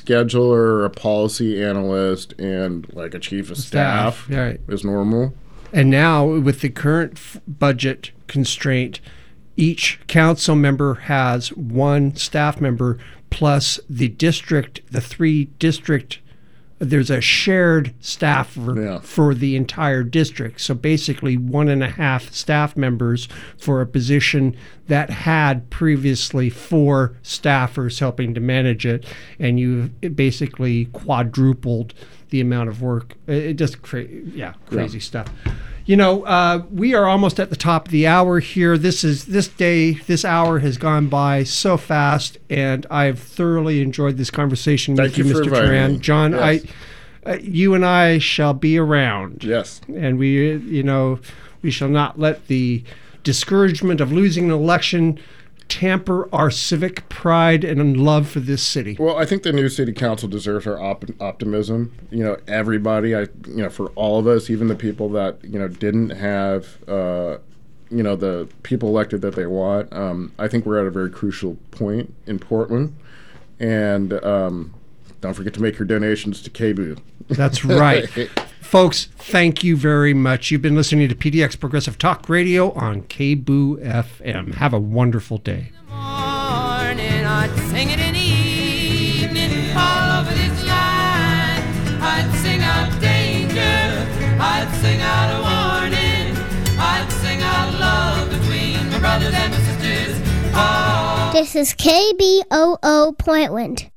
scheduler, a policy analyst, and like a chief of staff right. is normal. And now with the current budget constraint, each council member has one staff member plus the district, the 3 district. There's a shared staffer for the entire district. So basically 1.5 staff members for a position that had previously 4 staffers helping to manage it. And you basically quadrupled the amount of work. It just, crazy stuff. You know, we are almost at the top of the hour here. This hour has gone by so fast, and I've thoroughly enjoyed this conversation with you, Mr. Turan. John, yes. You and I shall be around. Yes. And we shall not let the discouragement of losing an election tamper our civic pride and love for this city. Well, I think the new city council deserves our optimism. You know, everybody, for all of us, even the people that, didn't have, the people elected that they want. I think we're at a very crucial point in Portland. And don't forget to make your donations to KBOO. That's right. Folks, thank you very much. You've been listening to PDX Progressive Talk Radio on KBOO FM. Have a wonderful day. In the morning, I'd sing it in the evening, all over this line. I'd sing out danger, I'd sing out a warning, I'd sing out love between my brothers and my sisters. Oh. This is KBOO Portland.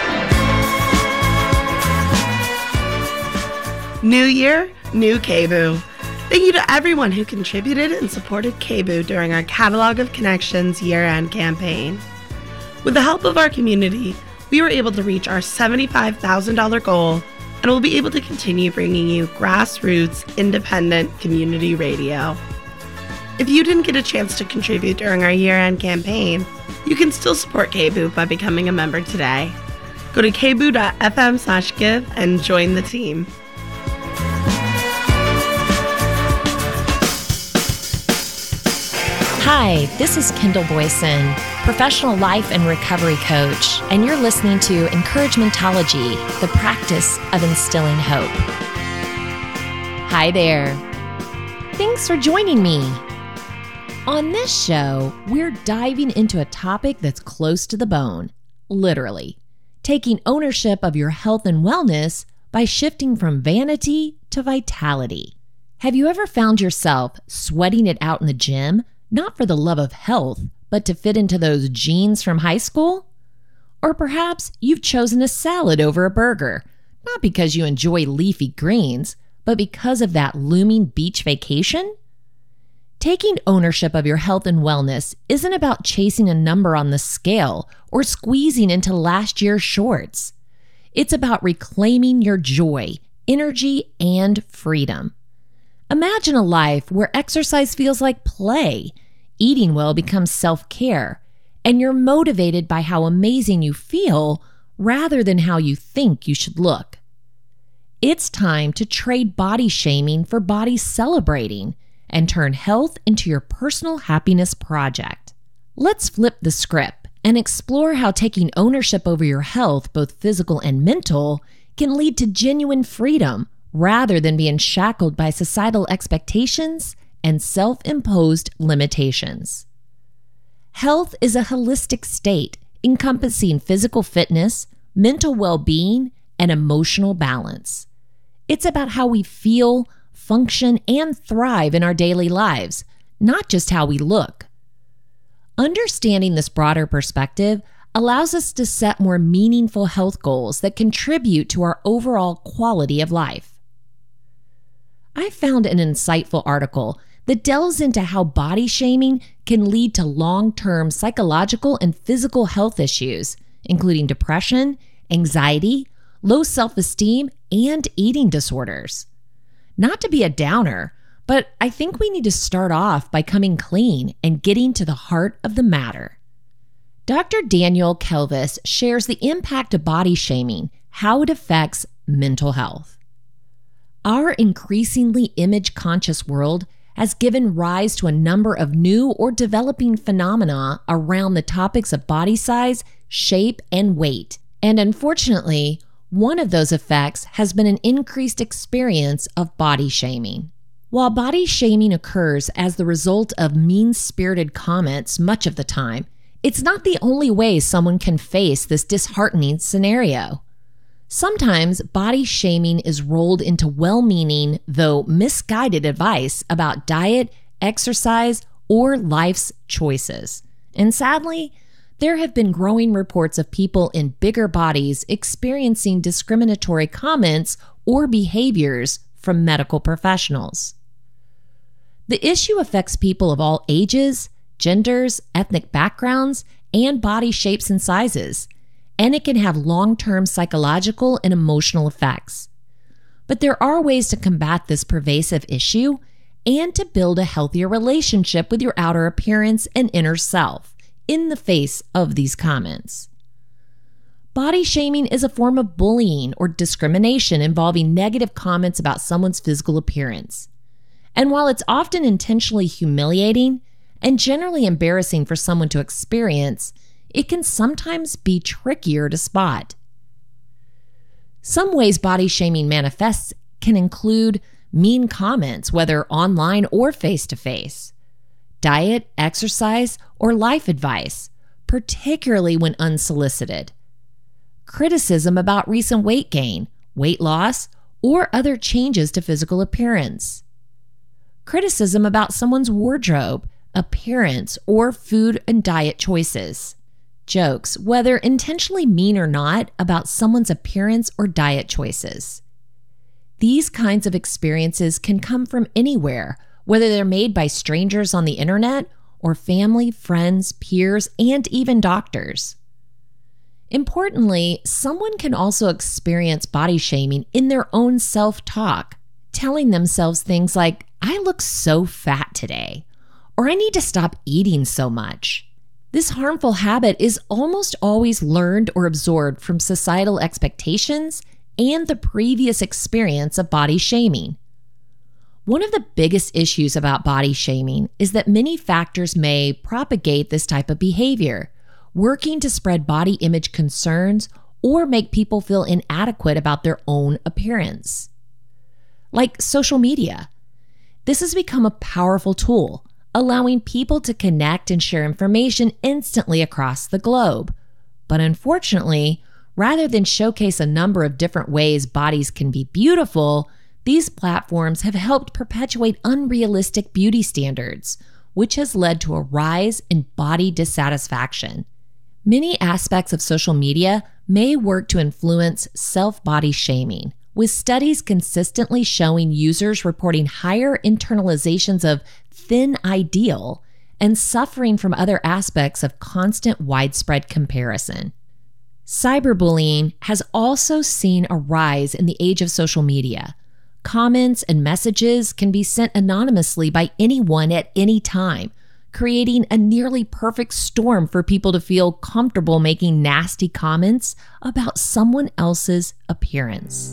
New year, new KBOO. Thank you to everyone who contributed and supported KBOO during our Catalog of Connections year-end campaign. With the help of our community, we were able to reach our $75,000 goal and will be able to continue bringing you grassroots, independent community radio. If you didn't get a chance to contribute during our year-end campaign, you can still support KBOO by becoming a member today. Go to kboo.fm/give and join the team. Hi, this is Kendall Boyson, professional life and recovery coach, and you're listening to Encouragementology, the practice of instilling hope. Hi there. Thanks for joining me. On this show, we're diving into a topic that's close to the bone, literally, taking ownership of your health and wellness by shifting from vanity to vitality. Have you ever found yourself sweating it out in the gym? Not for the love of health, but to fit into those jeans from high school? Or perhaps you've chosen a salad over a burger, not because you enjoy leafy greens, but because of that looming beach vacation? Taking ownership of your health and wellness isn't about chasing a number on the scale or squeezing into last year's shorts. It's about reclaiming your joy, energy, and freedom. Imagine a life where exercise feels like play, eating well becomes self-care, and you're motivated by how amazing you feel rather than how you think you should look. It's time to trade body shaming for body celebrating and turn health into your personal happiness project. Let's flip the script and explore how taking ownership over your health, both physical and mental, can lead to genuine freedom rather than being shackled by societal expectations and self-imposed limitations. Health is a holistic state encompassing physical fitness, mental well-being, and emotional balance. It's about how we feel, function, and thrive in our daily lives, not just how we look. Understanding this broader perspective allows us to set more meaningful health goals that contribute to our overall quality of life. I found an insightful article that delves into how body shaming can lead to long-term psychological and physical health issues, including depression, anxiety, low self-esteem, and eating disorders. Not to be a downer, but I think we need to start off by coming clean and getting to the heart of the matter. Dr. Daniel Kelvis shares the impact of body shaming, how it affects mental health. Our increasingly image-conscious world has given rise to a number of new or developing phenomena around the topics of body size, shape, and weight, And unfortunately, one of those effects has been an increased experience of body shaming. While body shaming occurs as the result of mean-spirited comments much of the time, it's not the only way someone can face this disheartening scenario. Sometimes body shaming is rolled into well-meaning, though misguided advice about diet, exercise, or life's choices. And sadly, there have been growing reports of people in bigger bodies experiencing discriminatory comments or behaviors from medical professionals. The issue affects people of all ages, genders, ethnic backgrounds, and body shapes and sizes, and it can have long-term psychological and emotional effects. But there are ways to combat this pervasive issue and to build a healthier relationship with your outer appearance and inner self in the face of these comments. Body shaming is a form of bullying or discrimination involving negative comments about someone's physical appearance. And while it's often intentionally humiliating and generally embarrassing for someone to experience, it can sometimes be trickier to spot. Some ways body shaming manifests can include mean comments, whether online or face-to-face, diet, exercise, or life advice, particularly when unsolicited, criticism about recent weight gain, weight loss, or other changes to physical appearance, criticism about someone's wardrobe, appearance, or food and diet choices, jokes, whether intentionally mean or not, about someone's appearance or diet choices. These kinds of experiences can come from anywhere, whether they're made by strangers on the internet or family, friends, peers, and even doctors. Importantly, someone can also experience body shaming in their own self-talk, telling themselves things like, "I look so fat today," or "I need to stop eating so much." This harmful habit is almost always learned or absorbed from societal expectations and the previous experience of body shaming. One of the biggest issues about body shaming is that many factors may propagate this type of behavior, working to spread body image concerns or make people feel inadequate about their own appearance. Like social media. This has become a powerful tool, allowing people to connect and share information instantly across the globe. But unfortunately, rather than showcase a number of different ways bodies can be beautiful, these platforms have helped perpetuate unrealistic beauty standards, which has led to a rise in body dissatisfaction. Many aspects of social media may work to influence self-body shaming, with studies consistently showing users reporting higher internalizations of thin ideal and suffering from other aspects of constant widespread comparison. Cyberbullying has also seen a rise in the age of social media. Comments and messages can be sent anonymously by anyone at any time, creating a nearly perfect storm for people to feel comfortable making nasty comments about someone else's appearance.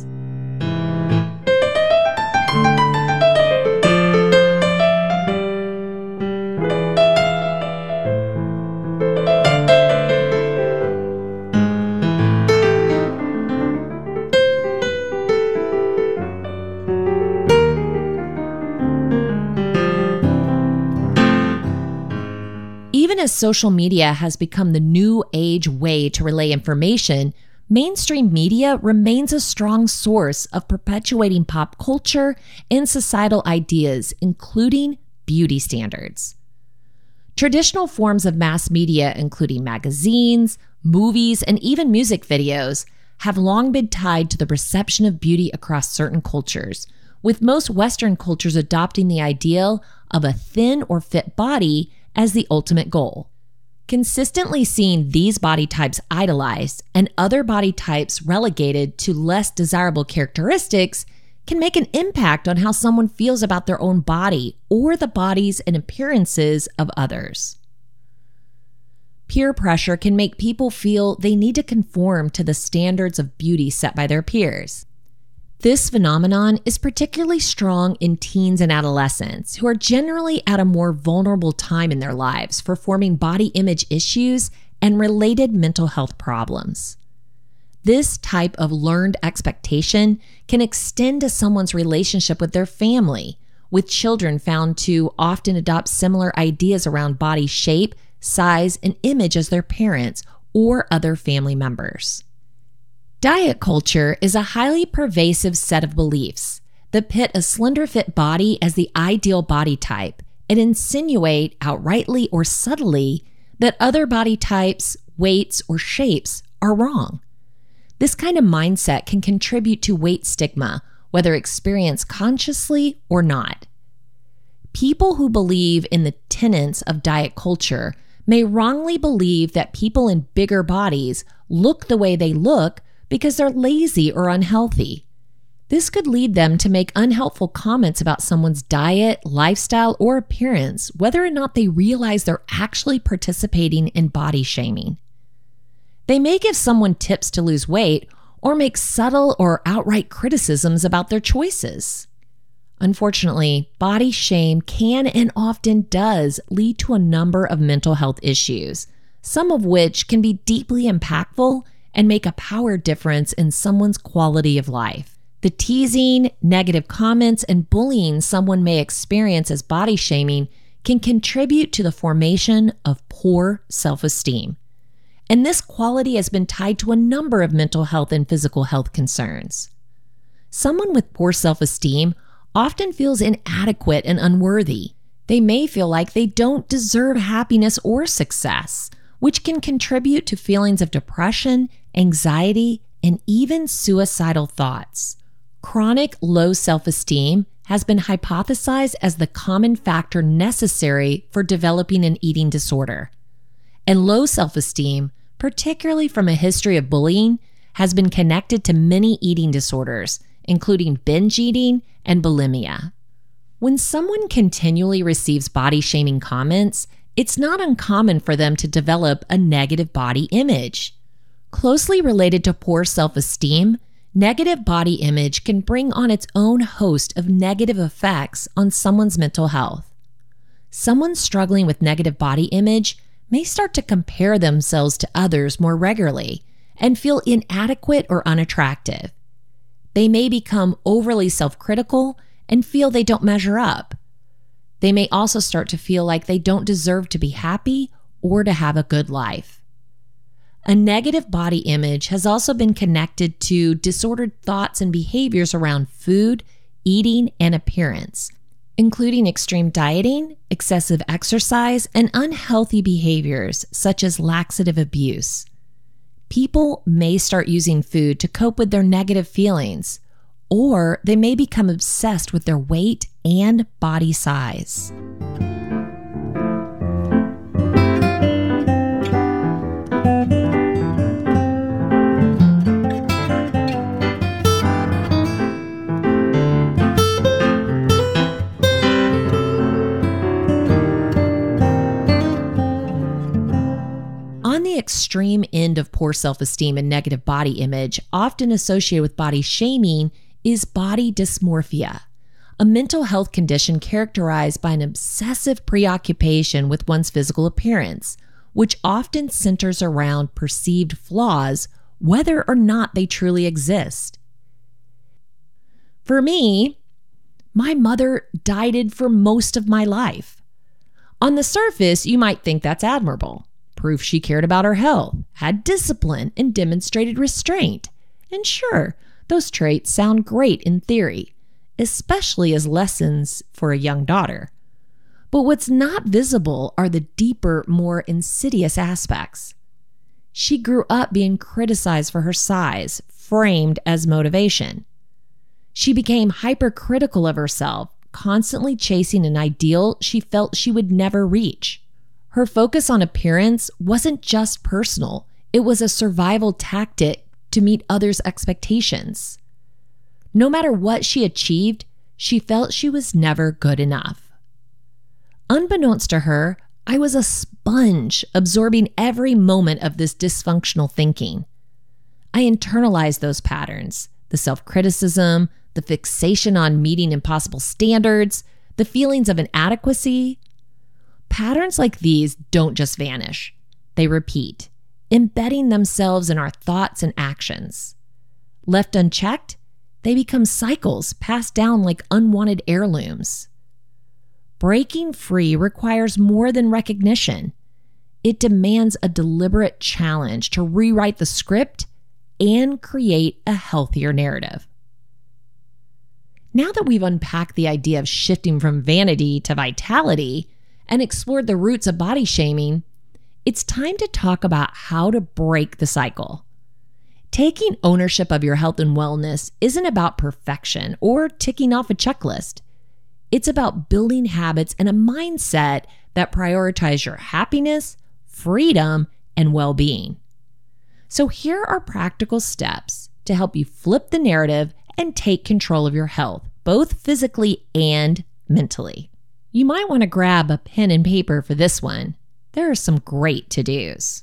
Even as social media has become the new age way to relay information, mainstream media remains a strong source of perpetuating pop culture and societal ideas, including beauty standards. Traditional forms of mass media, including magazines, movies, and even music videos, have long been tied to the perception of beauty across certain cultures, with most Western cultures adopting the ideal of a thin or fit body as the ultimate goal. Consistently seeing these body types idolized and other body types relegated to less desirable characteristics can make an impact on how someone feels about their own body or the bodies and appearances of others. Peer pressure can make people feel they need to conform to the standards of beauty set by their peers. This phenomenon is particularly strong in teens and adolescents, who are generally at a more vulnerable time in their lives for forming body image issues and related mental health problems. This type of learned expectation can extend to someone's relationship with their family, with children found to often adopt similar ideas around body shape, size, and image as their parents or other family members. Diet culture is a highly pervasive set of beliefs that pit a slender fit body as the ideal body type and insinuate outrightly or subtly that other body types, weights, or shapes are wrong. This kind of mindset can contribute to weight stigma, whether experienced consciously or not. People who believe in the tenets of diet culture may wrongly believe that people in bigger bodies look the way they look because they're lazy or unhealthy. This could lead them to make unhelpful comments about someone's diet, lifestyle, or appearance, whether or not they realize they're actually participating in body shaming. They may give someone tips to lose weight or make subtle or outright criticisms about their choices. Unfortunately, body shame can and often does lead to a number of mental health issues, some of which can be deeply impactful and make a power difference in someone's quality of life. The teasing, negative comments, and bullying someone may experience as body shaming can contribute to the formation of poor self-esteem. And this quality has been tied to a number of mental health and physical health concerns. Someone with poor self-esteem often feels inadequate and unworthy. They may feel like they don't deserve happiness or success, which can contribute to feelings of depression, anxiety, and even suicidal thoughts. Chronic low self-esteem has been hypothesized as the common factor necessary for developing an eating disorder. And low self-esteem, particularly from a history of bullying, has been connected to many eating disorders, including binge eating and bulimia. When someone continually receives body-shaming comments, it's not uncommon for them to develop a negative body image. Closely related to poor self-esteem, negative body image can bring on its own host of negative effects on someone's mental health. Someone struggling with negative body image may start to compare themselves to others more regularly and feel inadequate or unattractive. They may become overly self-critical and feel they don't measure up. They may also start to feel like they don't deserve to be happy or to have a good life. A negative body image has also been connected to disordered thoughts and behaviors around food, eating, and appearance, including extreme dieting, excessive exercise, and unhealthy behaviors such as laxative abuse. People may start using food to cope with their negative feelings, or they may become obsessed with their weight and body size. On the extreme end of poor self-esteem and negative body image, often associated with body shaming, is body dysmorphia, a mental health condition characterized by an obsessive preoccupation with one's physical appearance, which often centers around perceived flaws, whether or not they truly exist. For me, my mother dieted for most of my life. On the surface, you might think that's admirable. Proof she cared about her health, had discipline, and demonstrated restraint. And sure, those traits sound great in theory, especially as lessons for a young daughter. But what's not visible are the deeper, more insidious aspects. She grew up being criticized for her size, framed as motivation. She became hypercritical of herself, constantly chasing an ideal she felt she would never reach. Her focus on appearance wasn't just personal, it was a survival tactic to meet others' expectations. No matter what she achieved, she felt she was never good enough. Unbeknownst to her, I was a sponge absorbing every moment of this dysfunctional thinking. I internalized those patterns, the self-criticism, the fixation on meeting impossible standards, the feelings of inadequacy. Patterns like these don't just vanish. They repeat. embedding themselves in our thoughts and actions. Left unchecked, they become cycles passed down like unwanted heirlooms. Breaking free requires more than recognition. It demands a deliberate challenge to rewrite the script and create a healthier narrative. Now that we've unpacked the idea of shifting from vanity to vitality and explored the roots of body shaming, it's time to talk about how to break the cycle. Taking ownership of your health and wellness isn't about perfection or ticking off a checklist. It's about building habits and a mindset that prioritize your happiness, freedom, and well-being. So here are practical steps to help you flip the narrative and take control of your health, both physically and mentally. You might want to grab a pen and paper for this one. There are some great to-dos.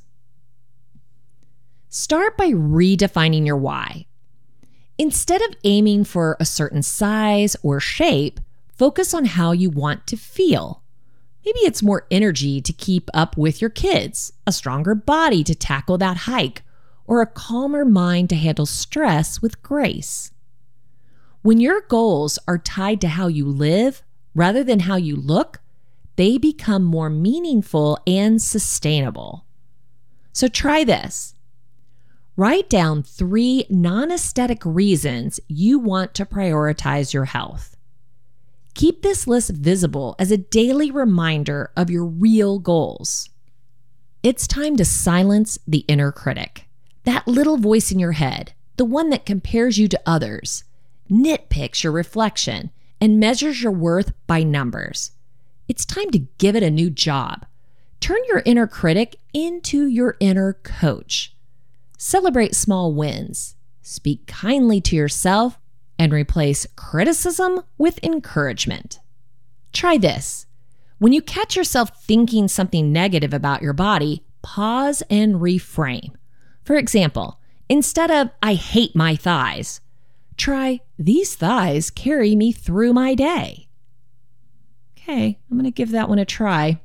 Start by redefining your why. Instead of aiming for a certain size or shape, focus on how you want to feel. Maybe it's more energy to keep up with your kids, a stronger body to tackle that hike, or a calmer mind to handle stress with grace. When your goals are tied to how you live rather than how you look, they become more meaningful and sustainable. So try this. Write down 3 non-aesthetic reasons you want to prioritize your health. Keep this list visible as a daily reminder of your real goals. It's time to silence the inner critic, that little voice in your head, the one that compares you to others, nitpicks your reflection, and measures your worth by numbers. It's time to give it a new job. Turn your inner critic into your inner coach. Celebrate small wins. Speak kindly to yourself and replace criticism with encouragement. Try this. When you catch yourself thinking something negative about your body, pause and reframe. For example, instead of "I hate my thighs," try "These thighs carry me through my day." Okay, I'm going to give that one a try.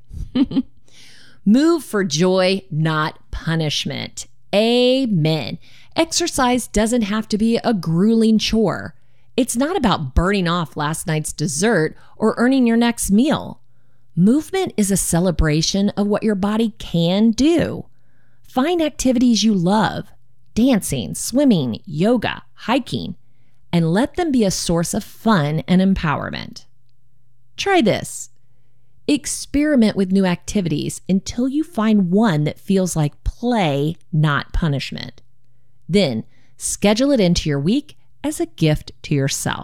Move for joy, not punishment. Amen. Exercise doesn't have to be a grueling chore. It's not about burning off last night's dessert or earning your next meal. Movement is a celebration of what your body can do. Find activities you love, dancing, swimming, yoga, hiking, and let them be a source of fun and empowerment. Try this. Experiment with new activities until you find one that feels like play, not punishment. Then schedule it into your week as a gift to yourself.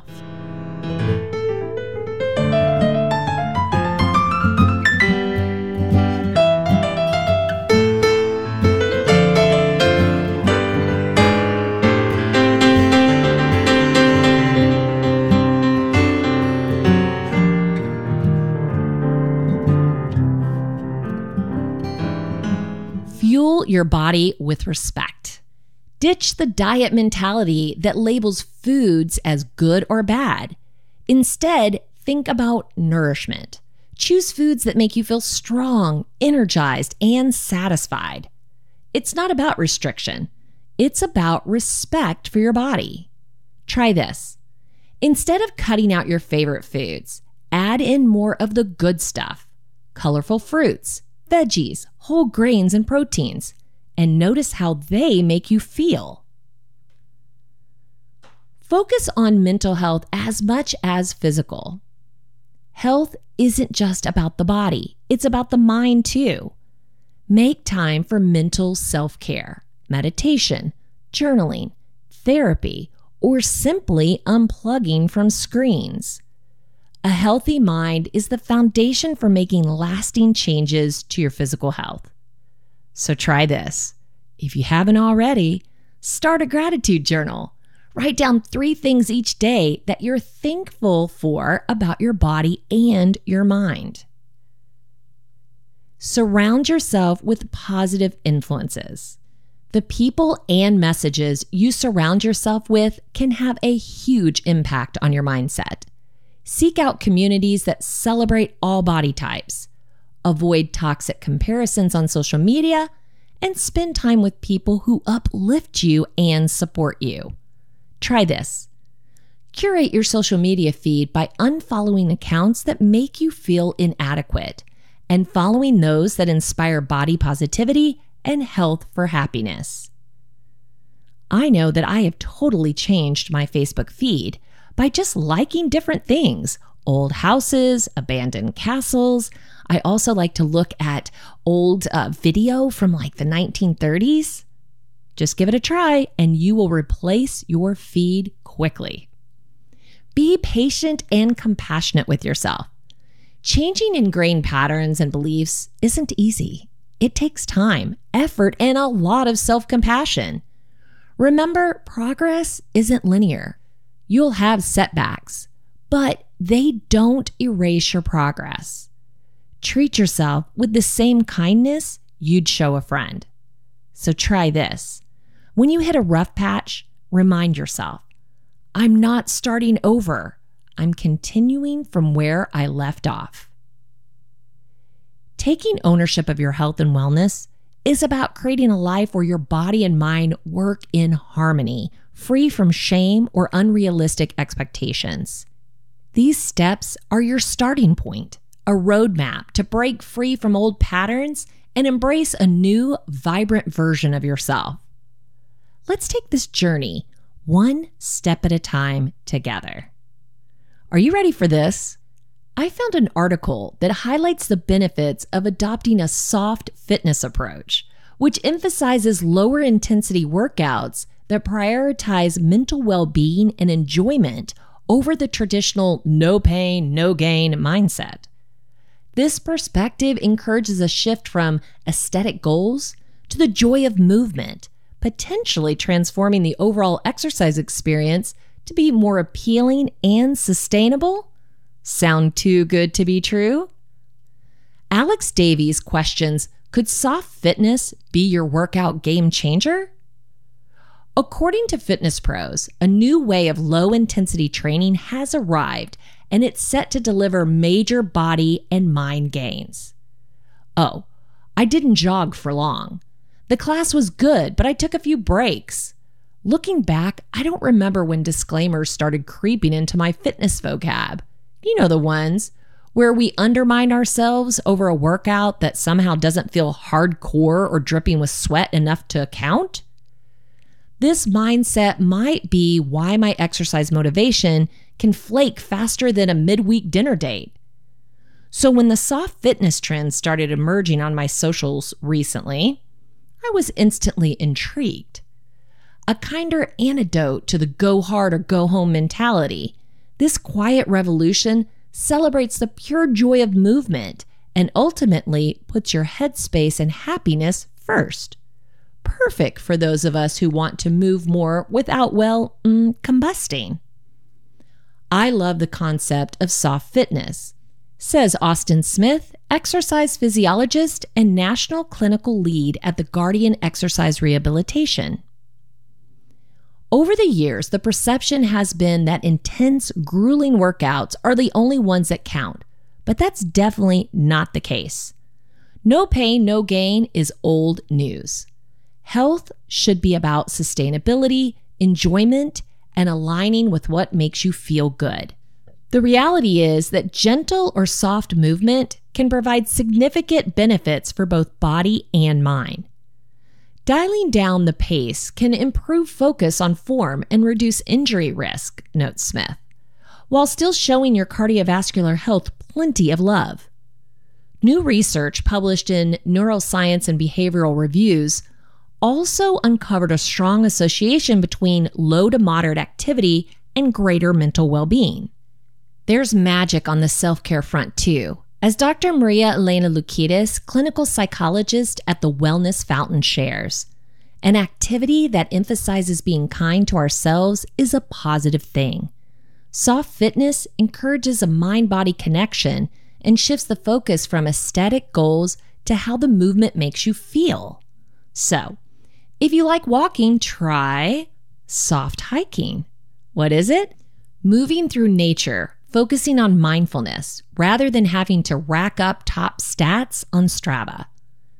Fuel your body with respect. Ditch the diet mentality that labels foods as good or bad. Instead, think about nourishment. Choose foods that make you feel strong, energized, and satisfied. It's not about restriction. It's about respect for your body. Try this. Instead of cutting out your favorite foods, add in more of the good stuff. Colorful fruits, veggies, whole grains, and proteins, and notice how they make you feel. Focus on mental health as much as physical. Health isn't just about the body, it's about the mind too. Make time for mental self-care, meditation, journaling, therapy, or simply unplugging from screens. A healthy mind is the foundation for making lasting changes to your physical health. So try this. If you haven't already, start a gratitude journal. Write down 3 things each day that you're thankful for about your body and your mind. Surround yourself with positive influences. The people and messages you surround yourself with can have a huge impact on your mindset. Seek out communities that celebrate all body types. Avoid toxic comparisons on social media and spend time with people who uplift you and support you. Try this. Curate your social media feed by unfollowing accounts that make you feel inadequate and following those that inspire body positivity and health for happiness. I know that I have totally changed my Facebook feed by just liking different things, old houses, abandoned castles. I also like to look at old video from like the 1930s. Just give it a try and you will replace your feed quickly. Be patient and compassionate with yourself. Changing ingrained patterns and beliefs isn't easy. It takes time, effort, and a lot of self-compassion. Remember, progress isn't linear. You'll have setbacks, but they don't erase your progress. Treat yourself with the same kindness you'd show a friend. So try this. When you hit a rough patch, remind yourself, I'm not starting over. I'm continuing from where I left off. Taking ownership of your health and wellness is about creating a life where your body and mind work in harmony, free from shame or unrealistic expectations. These steps are your starting point, a roadmap to break free from old patterns and embrace a new, vibrant version of yourself. Let's take this journey one step at a time together. Are you ready for this? I found an article that highlights the benefits of adopting a soft fitness approach, which emphasizes lower intensity workouts that prioritize mental well-being and enjoyment over the traditional no pain, no gain mindset. This perspective encourages a shift from aesthetic goals to the joy of movement, potentially transforming the overall exercise experience to be more appealing and sustainable. Sound too good to be true? Alex Davies questions, could soft fitness be your workout game changer? According to fitness pros, a new way of low-intensity training has arrived, and it's set to deliver major body and mind gains. Oh, I didn't jog for long. The class was good, but I took a few breaks. Looking back, I don't remember when disclaimers started creeping into my fitness vocab. You know the ones where we undermine ourselves over a workout that somehow doesn't feel hardcore or dripping with sweat enough to count. This mindset might be why my exercise motivation can flake faster than a midweek dinner date. So when the soft fitness trend started emerging on my socials recently, I was instantly intrigued. A kinder antidote to the go hard or go home mentality, this quiet revolution celebrates the pure joy of movement and ultimately puts your headspace and happiness first. Perfect for those of us who want to move more without, combusting. I love the concept of soft fitness, says Austin Smith, exercise physiologist and national clinical lead at the Guardian Exercise Rehabilitation. Over the years, the perception has been that intense, grueling workouts are the only ones that count, but that's definitely not the case. No pain, no gain is old news. Health should be about sustainability, enjoyment, and aligning with what makes you feel good. The reality is that gentle or soft movement can provide significant benefits for both body and mind. Dialing down the pace can improve focus on form and reduce injury risk, notes Smith, while still showing your cardiovascular health plenty of love. New research published in Neuroscience and Behavioral Reviews also uncovered a strong association between low to moderate activity and greater mental well-being. There's magic on the self-care front too, as Dr. Maria Elena Loukidis, clinical psychologist at the Wellness Fountain, shares. An activity that emphasizes being kind to ourselves is a positive thing. Soft fitness encourages a mind-body connection and shifts the focus from aesthetic goals to how the movement makes you feel. So, if you like walking, try soft hiking. What is it? Moving through nature, focusing on mindfulness rather than having to rack up top stats on Strava.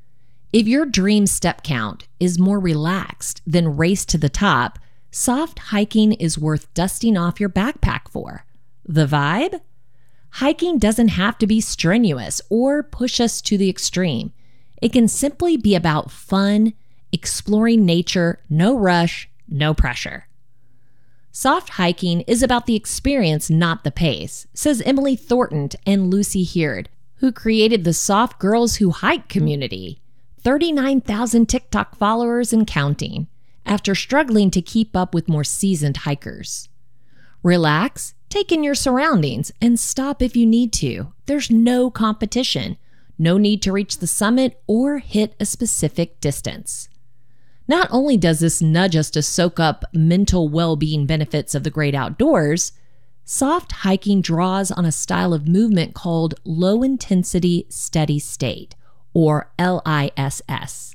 If your dream step count is more relaxed than race to the top, soft hiking is worth dusting off your backpack for. The vibe? Hiking doesn't have to be strenuous or push us to the extreme. It can simply be about fun, exploring nature, no rush, no pressure. Soft hiking is about the experience, not the pace, says Emily Thornton and Lucy Heard, who created the Soft Girls Who Hike community. 39,000 TikTok followers and counting, after struggling to keep up with more seasoned hikers. Relax, take in your surroundings, and stop if you need to. There's no competition. No need to reach the summit or hit a specific distance. Not only does this nudge us to soak up mental well-being benefits of the great outdoors, soft hiking draws on a style of movement called low-intensity steady state, or LISS.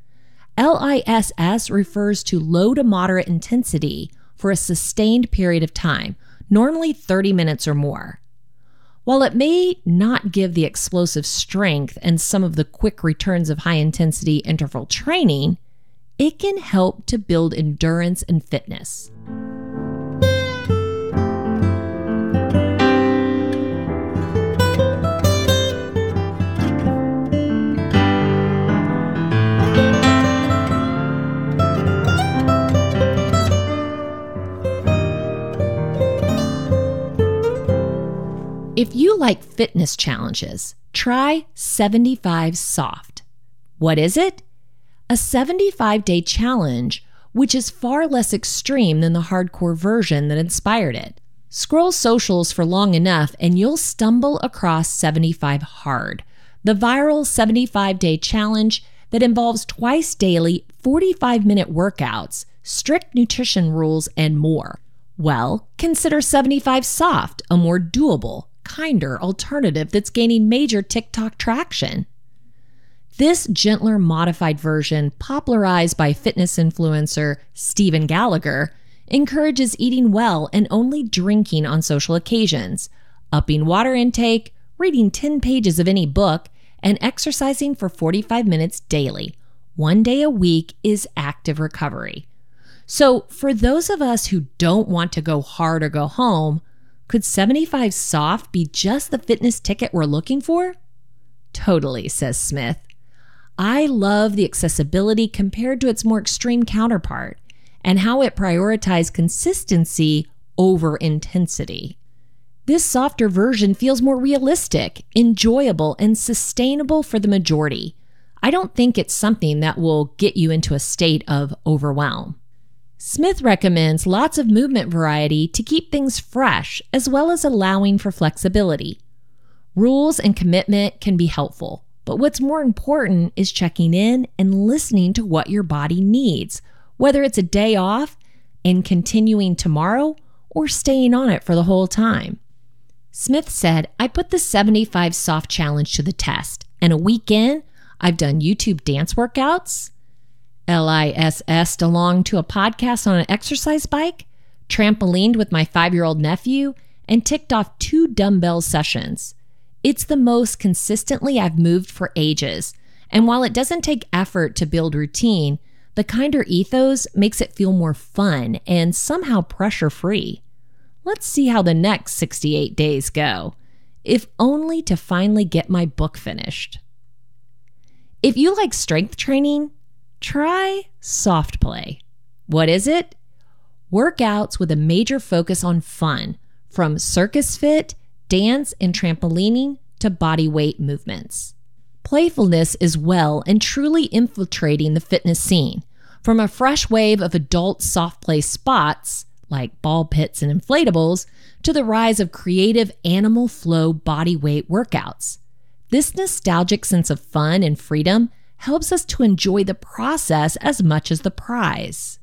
LISS refers to low to moderate intensity for a sustained period of time, normally 30 minutes or more. While it may not give the explosive strength and some of the quick returns of high-intensity interval training, it can help to build endurance and fitness. If you like fitness challenges, try 75 Soft. What is it? A 75-day challenge, which is far less extreme than the hardcore version that inspired it. Scroll socials for long enough and you'll stumble across 75 Hard, the viral 75-day challenge that involves twice daily 45-minute workouts, strict nutrition rules, and more. Well, consider 75 Soft a more doable, kinder alternative that's gaining major TikTok traction. This gentler, modified version, popularized by fitness influencer Stephen Gallagher, encourages eating well and only drinking on social occasions, upping water intake, reading 10 pages of any book, and exercising for 45 minutes daily. 1 day a week is active recovery. So for those of us who don't want to go hard or go home, could 75 Soft be just the fitness ticket we're looking for? Totally, says Smith. I love the accessibility compared to its more extreme counterpart and how it prioritized consistency over intensity. This softer version feels more realistic, enjoyable, and sustainable for the majority. I don't think it's something that will get you into a state of overwhelm. Smith recommends lots of movement variety to keep things fresh, as well as allowing for flexibility. Rules and commitment can be helpful, but what's more important is checking in and listening to what your body needs, whether it's a day off and continuing tomorrow or staying on it for the whole time. Smith said, I put the 75 Soft challenge to the test, and a week in, I've done YouTube dance workouts, LISS'd along to a podcast on an exercise bike, trampolined with my 5-year-old nephew, and ticked off 2 dumbbell sessions. It's the most consistently I've moved for ages, and while it doesn't take effort to build routine, the kinder ethos makes it feel more fun and somehow pressure-free. Let's see how the next 68 days go, if only to finally get my book finished. If you like strength training, try Soft Play. What is it? Workouts with a major focus on fun, from circus fit, dance, and trampolining to body weight movements. Playfulness is well and truly infiltrating the fitness scene, from a fresh wave of adult soft play spots, like ball pits and inflatables, to the rise of creative animal flow body weight workouts. This nostalgic sense of fun and freedom helps us to enjoy the process as much as the prize.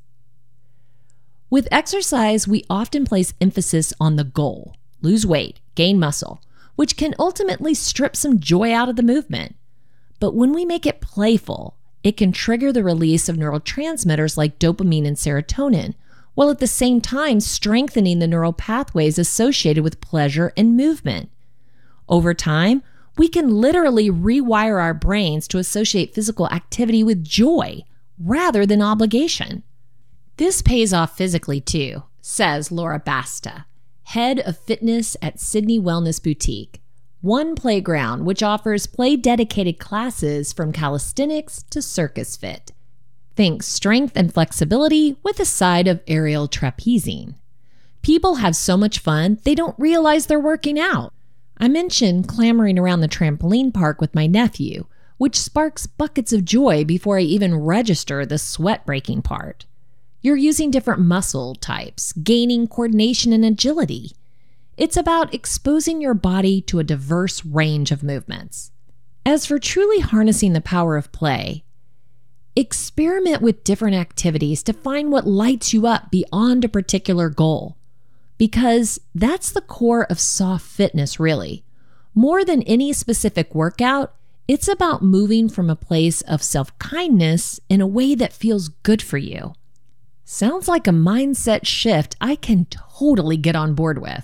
With exercise, we often place emphasis on the goal, lose weight, gain muscle, which can ultimately strip some joy out of the movement. But when we make it playful, it can trigger the release of neurotransmitters like dopamine and serotonin, while at the same time strengthening the neural pathways associated with pleasure and movement. Over time, We can literally rewire our brains to associate physical activity with joy rather than obligation. This pays off physically too, says Laura Basta, head of fitness at Sydney Wellness Boutique, one playground which offers play-dedicated classes from calisthenics to circus fit. Think strength and flexibility with a side of aerial trapezing. People have so much fun, they don't realize they're working out. I mentioned clambering around the trampoline park with my nephew, which sparks buckets of joy before I even register the sweat-breaking part. You're using different muscle types, gaining coordination and agility. It's about exposing your body to a diverse range of movements. As for truly harnessing the power of play, experiment with different activities to find what lights you up beyond a particular goal. Because that's the core of soft fitness, really. More than any specific workout, it's about moving from a place of self-kindness in a way that feels good for you. Sounds like a mindset shift I can totally get on board with.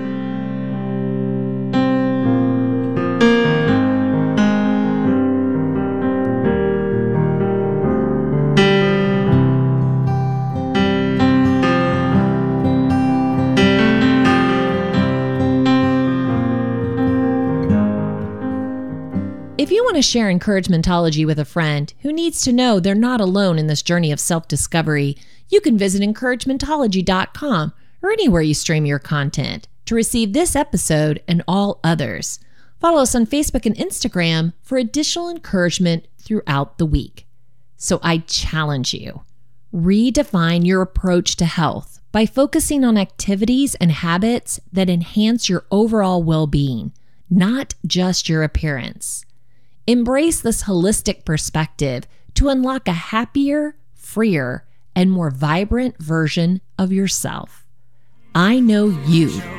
If you want to share Encouragementology with a friend who needs to know they're not alone in this journey of self-discovery, you can visit encouragementology.com or anywhere you stream your content to receive this episode and all others. Follow us on Facebook and Instagram for additional encouragement throughout the week. So I challenge you, redefine your approach to health by focusing on activities and habits that enhance your overall well-being, not just your appearance. Embrace this holistic perspective to unlock a happier, freer, and more vibrant version of yourself. I know you